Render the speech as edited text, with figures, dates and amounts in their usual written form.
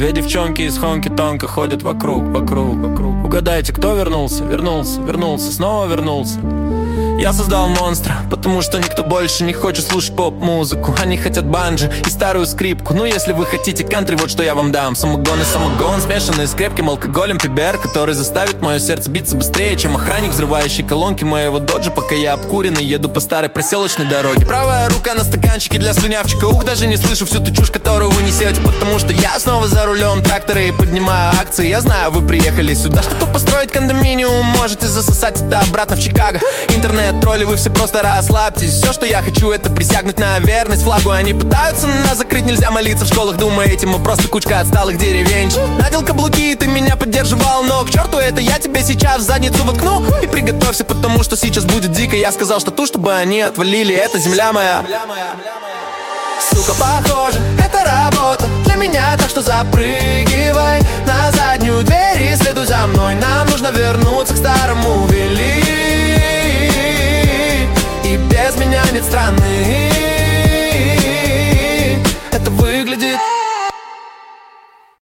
Две девчонки из хонки-тонка ходят вокруг. Угадайте, кто вернулся? Вернулся, снова вернулся. Я создал монстра, потому что никто больше не хочет слушать поп-музыку. Они хотят банджи и старую скрипку. Ну если вы хотите кантри, вот что я вам дам. Самогон и самогон, смешанный с крепким алкоголем. Пибер, который заставит мое сердце биться быстрее, чем охранник, взрывающий колонки моего доджа, пока я обкуренный еду по старой проселочной дороге. Правая рука на стаканчике для слюнявчика. Ух, даже не слышу всю ту чушь, которую вы несете, потому что я снова за рулем трактора и поднимаю акции. Я знаю, вы приехали сюда, чтобы построить кондоминиум. Можете засосать это обратно в Чикаго. Интернет-тролли, вы все просто расслабьтесь. Все, что я хочу, это присягнуть на верность флагу. Они пытаются нас закрыть, нельзя молиться в школах. Думаете, мы просто кучка отсталых деревенщин. Надел каблуки, и ты меня поддерживал, но к черту это, я тебе сейчас в задницу воткну. И приготовься, потому что сейчас будет дико. Я сказал штату, чтобы они отвалили, это земля моя. Сука, похоже, это работа для меня, так что запрыгивай на заднюю дверь и следуй за мной. Нам нужно вернуться к старому вели. И без меня нет страны.